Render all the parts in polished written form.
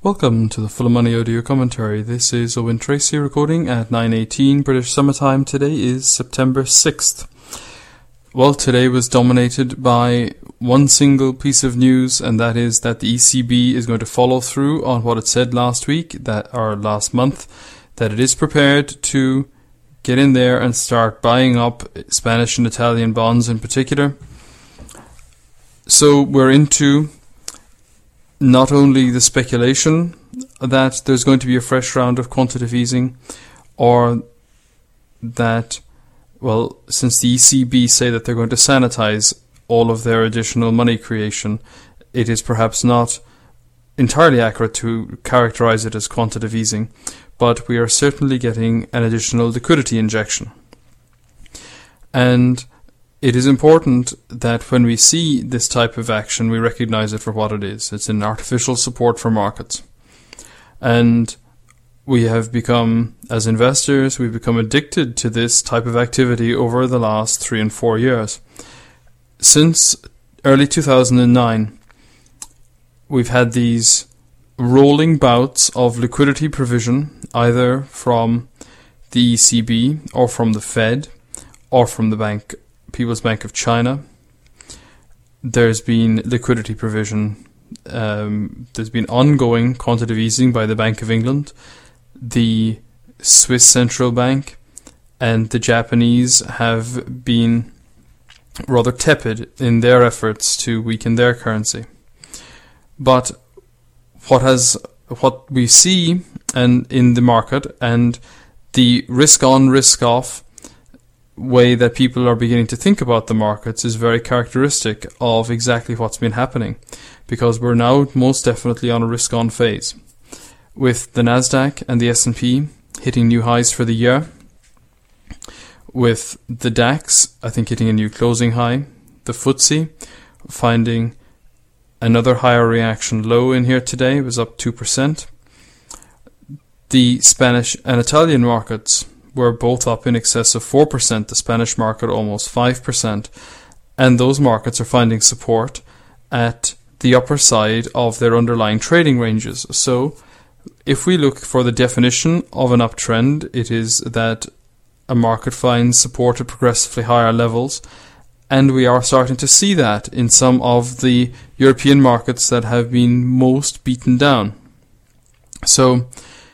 Welcome to the Full of Money audio commentary. This is Owen Tracy recording at 9:18 British summertime. Today is September 6th. Well, today was dominated by one single piece of news, and that is that the ECB is going to follow through on what it said last month, that it is prepared to get in there and start buying up Spanish and Italian bonds in particular. So we're into not only the speculation that there's going to be a fresh round of quantitative easing, or that, well, since the ECB say that they're going to sanitize all of their additional money creation, it is perhaps not entirely accurate to characterize it as quantitative easing, but we are certainly getting an additional liquidity injection. And it is important that when we see this type of action, we recognize it for what it is. It's an artificial support for markets. And we have become, as investors, we've become addicted to this type of activity over the last 3 and 4 years. Since early 2009, we've had these rolling bouts of liquidity provision, either from the ECB or from the Fed or from the People's Bank of China. There's been liquidity provision. There's been ongoing quantitative easing by the Bank of England, the Swiss Central Bank, and the Japanese have been rather tepid in their efforts to weaken their currency. But what we see and in the market, and the risk-on, risk-off way that people are beginning to think about the markets, is very characteristic of exactly what's been happening, because we're now most definitely on a risk-on phase, with the Nasdaq and the S&P hitting new highs for the year, with the DAX, I think, hitting a new closing high, the FTSE finding another higher reaction low in here today. It was up 2%. The Spanish and Italian markets were both up in excess of 4%, the Spanish market almost 5%, and those markets are finding support at the upper side of their underlying trading ranges. So if we look for the definition of an uptrend, it is that a market finds support at progressively higher levels, and we are starting to see that in some of the European markets that have been most beaten down. So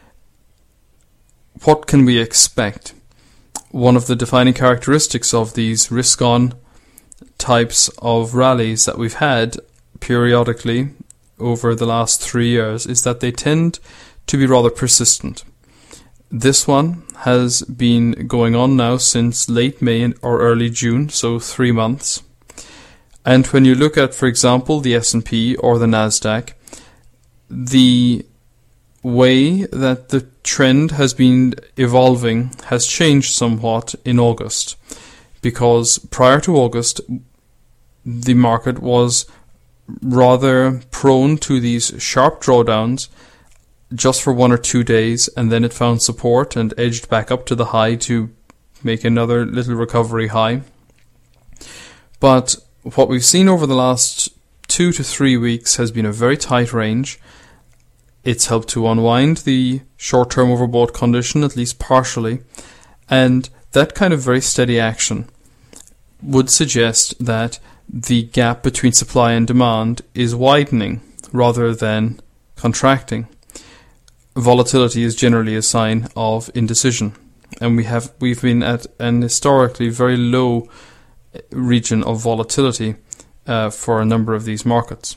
what can we expect? One of the defining characteristics of these risk-on types of rallies that we've had periodically over the last 3 years is that they tend to be rather persistent. This one has been going on now since late May or early June, so 3 months. And when you look at, for example, the S&P or the Nasdaq, the way that the trend has been evolving has changed somewhat in August, because prior to August the market was rather prone to these sharp drawdowns just for 1 or 2 days, and then it found support and edged back up to the high to make another little recovery high. But what we've seen over the last 2 to 3 weeks has been a very tight range. It's helped to unwind the short-term overbought condition, at least partially, and that kind of very steady action would suggest that the gap between supply and demand is widening rather than contracting. Volatility is generally a sign of indecision, and we've been at an historically very low region of volatility for a number of these markets.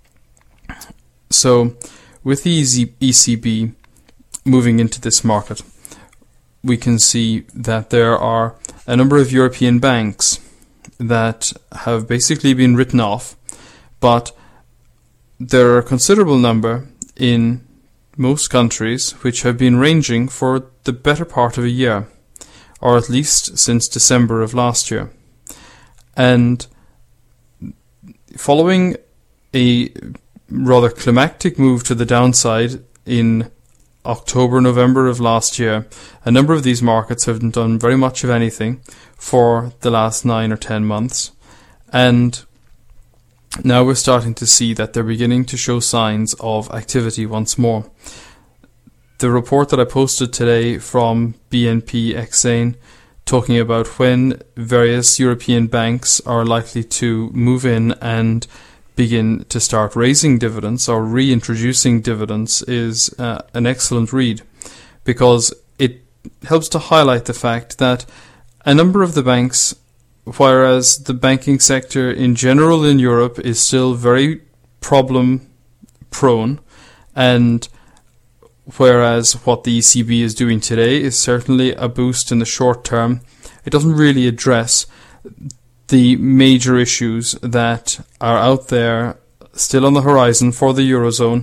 So with the ECB moving into this market, we can see that there are a number of European banks that have basically been written off, but there are a considerable number in most countries which have been ranging for the better part of a year, or at least since December of last year. And following a rather climactic move to the downside in October, November of last year, a number of these markets haven't done very much of anything for the last 9 or 10 months. And now we're starting to see that they're beginning to show signs of activity once more. The report that I posted today from BNP Exane, talking about when various European banks are likely to move in and begin to start raising dividends or reintroducing dividends, is an excellent read, because it helps to highlight the fact that a number of the banks, whereas the banking sector in general in Europe is still very problem prone, and whereas what the ECB is doing today is certainly a boost in the short term, it doesn't really address the major issues that are out there still on the horizon for the Eurozone,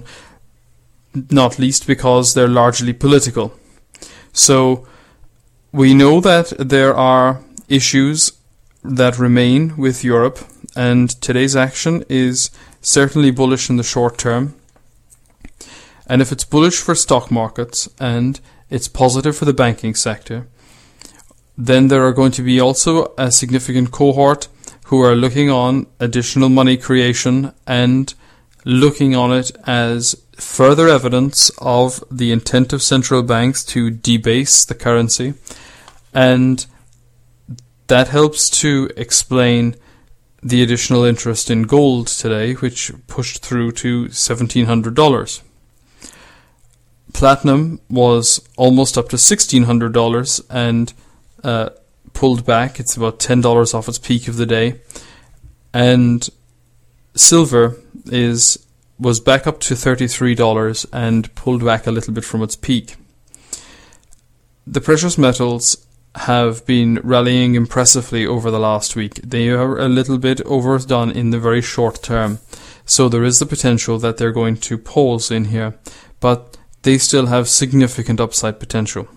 not least because they're largely political. So we know that there are issues that remain with Europe, and today's action is certainly bullish in the short term. And if it's bullish for stock markets and it's positive for the banking sector, then there are going to be also a significant cohort who are looking on additional money creation and looking on it as further evidence of the intent of central banks to debase the currency. And that helps to explain the additional interest in gold today, which pushed through to $1,700. Platinum was almost up to $1,600 and pulled back. It's about $10 off its peak of the day. And silver was back up to $33 and pulled back a little bit from its peak. The precious metals have been rallying impressively over the last week. They are a little bit overdone in the very short term, so there is the potential that they're going to pause in here, but they still have significant upside potential.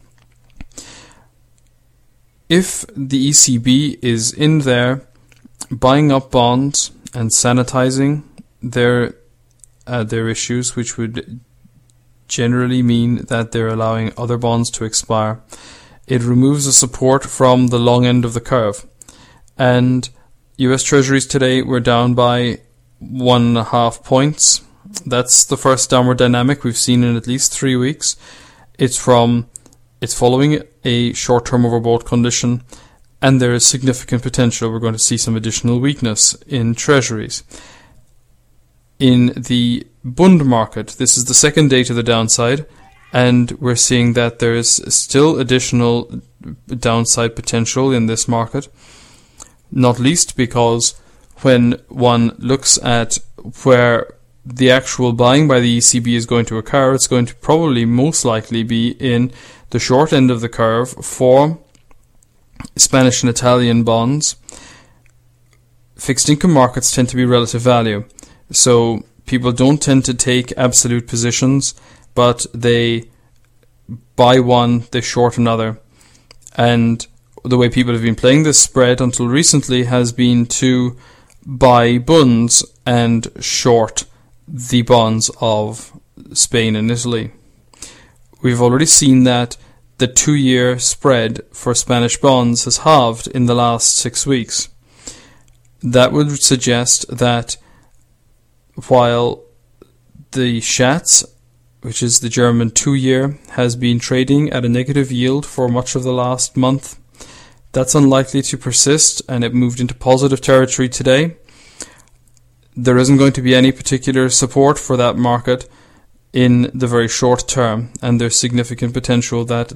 If the ECB is in there buying up bonds and sanitizing their issues, which would generally mean that they're allowing other bonds to expire, it removes the support from the long end of the curve. And US Treasuries today were down by 1.5 points. That's the first downward dynamic we've seen in at least 3 weeks. It's following a short-term overbought condition, and there is significant potential we're going to see some additional weakness in Treasuries. In the Bund market, this is the second day to the downside, and we're seeing that there is still additional downside potential in this market, not least because when one looks at where the actual buying by the ECB is going to occur, it's going to probably most likely be in the short end of the curve for Spanish and Italian bonds. Fixed income markets tend to be relative value, so people don't tend to take absolute positions, but they buy one, they short another. And the way people have been playing this spread until recently has been to buy bunds and short the bonds of Spain and Italy. We've already seen that the 2-year spread for Spanish bonds has halved in the last 6 weeks. That would suggest that while the Schatz, which is the German 2-year, has been trading at a negative yield for much of the last month, that's unlikely to persist, and it moved into positive territory today. There isn't going to be any particular support for that market in the very short term, and there's significant potential that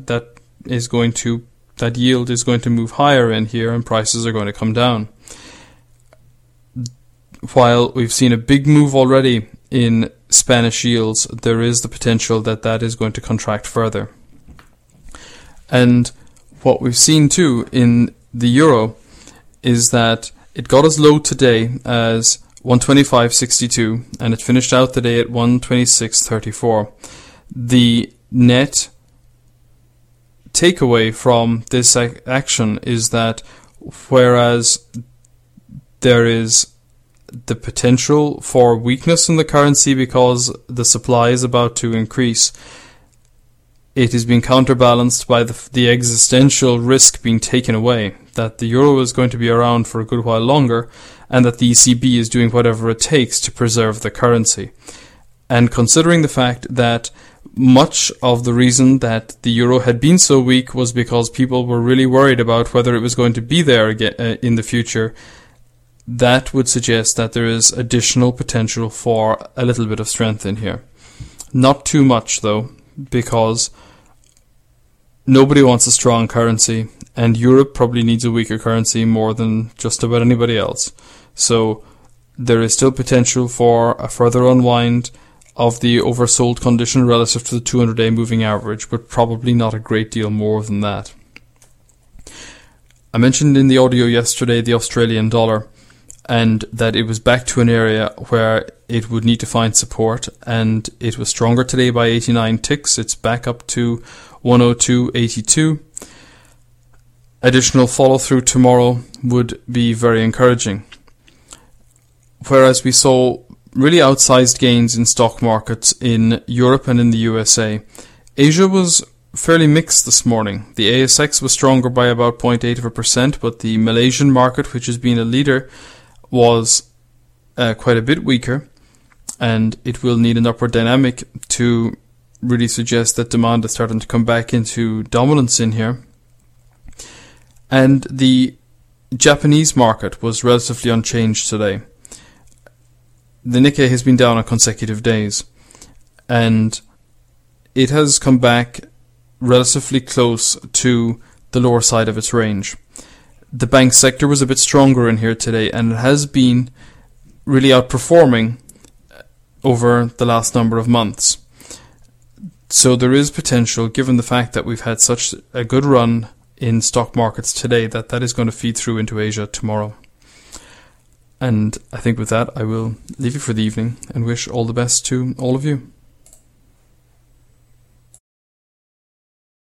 yield is going to move higher in here and prices are going to come down. While we've seen a big move already in Spanish yields, there is the potential that is going to contract further. And what we've seen too in the euro is that it got as low today as 125.62 and it finished out the day at 126.34. The net takeaway from this action is that whereas there is the potential for weakness in the currency because the supply is about to increase, it is being counterbalanced by the existential risk being taken away, that the euro is going to be around for a good while longer, and that the ECB is doing whatever it takes to preserve the currency. And considering the fact that much of the reason that the euro had been so weak was because people were really worried about whether it was going to be there again in the future, that would suggest that there is additional potential for a little bit of strength in here. Not too much, though, because nobody wants a strong currency, and Europe probably needs a weaker currency more than just about anybody else. So there is still potential for a further unwind of the oversold condition relative to the 200-day moving average, but probably not a great deal more than that. I mentioned in the audio yesterday the Australian dollar, and that it was back to an area where it would need to find support, and it was stronger today by 89 ticks. It's back up to 102.82. Additional follow-through tomorrow would be very encouraging. Whereas we saw really outsized gains in stock markets in Europe and in the USA, Asia was fairly mixed this morning. The ASX was stronger by about 0.8%, but the Malaysian market, which has been a leader, was quite a bit weaker, and it will need an upward dynamic to really suggest that demand is starting to come back into dominance in here. And the Japanese market was relatively unchanged today. The Nikkei has been down on consecutive days, and it has come back relatively close to the lower side of its range. The bank sector was a bit stronger in here today, and it has been really outperforming over the last number of months. So there is potential, given the fact that we've had such a good run in stock markets today, that is going to feed through into Asia tomorrow. And I think with that, I will leave you for the evening and wish all the best to all of you.